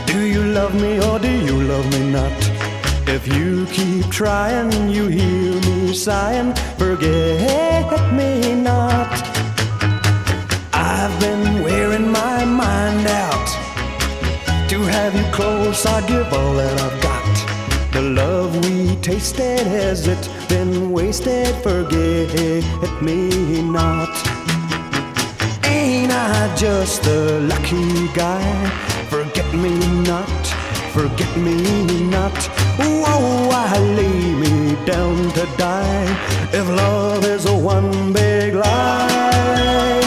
Do you love me or do you love me not? If you keep trying, you hear me sighing, forget me not. I've been wearing my mind out. To have you close, I'd give all that I've got. The love we tasted, has it been wasted? Forget me not. Ain't I just a lucky guy? Forget me not, forget me not. Whoa, I lay me down to die if love is a one big lie.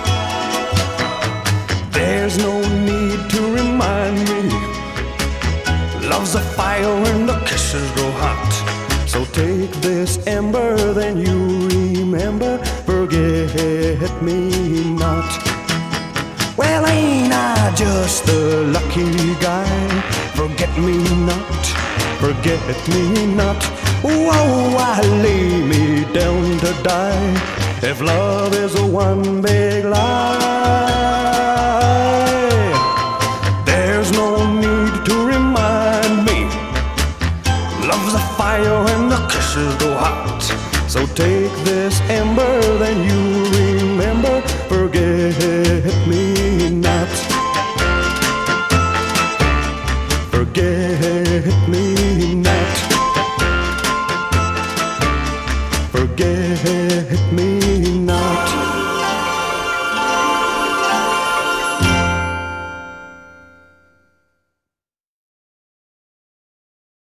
There's no need to remind me, love's a fire and the kisses grow hot. So take this ember, then you remember, forget me not. Well, ain't I just a lucky guy? Forget me not, forget me not. Whoa, I lay me down to die if love is a one big lie. There's no need to remind me, love's a fire and the kisses go hot. So take this ember, then you remember, forget me not, forget me